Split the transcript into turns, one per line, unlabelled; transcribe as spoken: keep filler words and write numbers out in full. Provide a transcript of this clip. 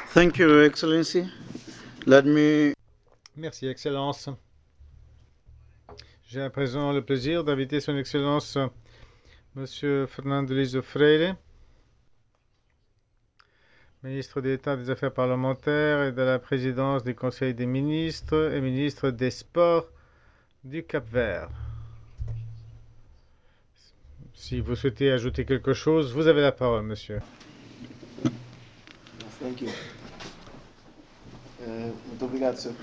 Thank you, Excellency. Let me
Merci, Excellence. J'ai à présent le plaisir d'inviter Son Excellence Monsieur Fernando Lizo Freire, ministre d'État des Affaires parlementaires et de la présidence du Conseil des ministres et ministre des Sports du Cap-Vert. Si vous souhaitez ajouter quelque chose, vous avez la parole, monsieur.
Thank you. Uh, muito obrigado, senhor